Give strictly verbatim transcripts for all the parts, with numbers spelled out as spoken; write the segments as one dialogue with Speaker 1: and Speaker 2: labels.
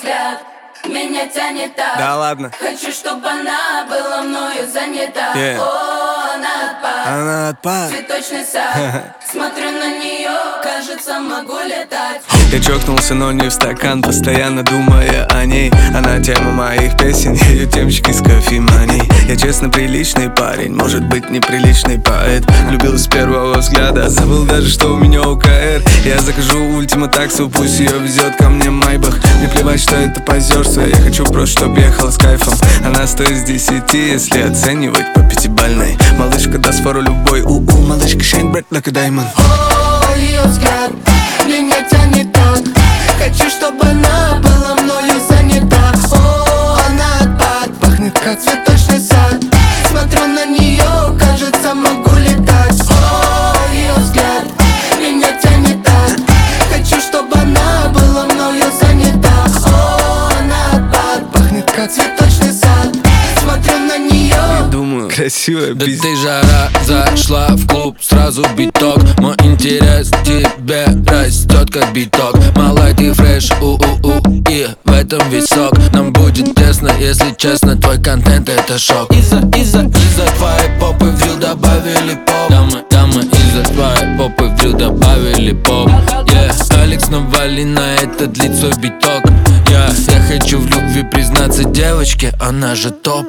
Speaker 1: взгляд меня тянет так.
Speaker 2: Да ладно.
Speaker 1: Хочу, чтобы она была мною занята.
Speaker 2: Yeah.
Speaker 1: О, она отпад,
Speaker 2: Она отпад.
Speaker 1: цветочный сад. Смотрю на нее, кажется, могу летать.
Speaker 2: Я чокнулся, но не в стакан, постоянно думая о ней. Она тема моих песен, ее темчик из кофемании. Я честно приличный парень, может быть неприличный поэт. Любил с первого взгляда, забыл даже, что у меня ОКР. Я закажу ультима таксу, пусть ее везет ко мне Майбах. Мне плевать, что это позерство, я хочу просто, чтоб ехала с кайфом. Она стоит с десяти, если оценивать по пятибалльной. Малышка даст фору любой, у-у, малышка shine bright like a diamond.
Speaker 1: О, ее взгляд меня тянет так. Хочу, чтобы она была мною занята. О, она отпад,
Speaker 2: Пахнет как
Speaker 1: цветочный сад. Смотрю на нее, кажется, могу летать. О, ее взгляд меня тянет так. Хочу, чтобы она была мною занята. О, она отпад,
Speaker 2: Пахнет как
Speaker 1: цветочный сад. Смотрю на нее.
Speaker 2: Думаю, красивая
Speaker 3: Да
Speaker 2: пиздец.
Speaker 3: ты жара, зашла в клуб, сразу биток. Мой интерес к тебе растет как биток. Малай, ты фреш, у-у-у, и в этом весь сок. Нам будет тесно, если честно, твой контент это шок. Из-за, из-за, из-за твоей попы в дрил добавили поп. Дамы, дамы, из-за твоей попы в дрил добавили поп. Yeah. Алекс, навали на этот лицо биток. Yeah. Я хочу в любви признаться девочке, она же топ.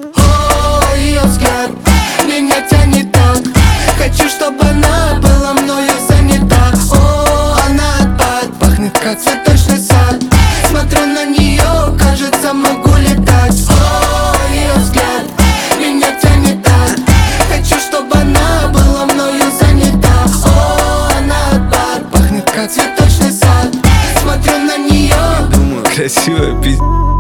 Speaker 1: О, ее взгляд меня тянет так. Хочу, чтобы она была мною занята. О, она отпад,
Speaker 2: Пахнет как
Speaker 1: цветочный сад. Смотрю на нее, кажется, могу летать. О, ее взгляд меня тянет так. Хочу, чтобы она была мною занята. О, она отпад,
Speaker 2: Пахнет как
Speaker 1: цветочный сад. Смотрю на нее.
Speaker 2: Думаю, красивая пиздец.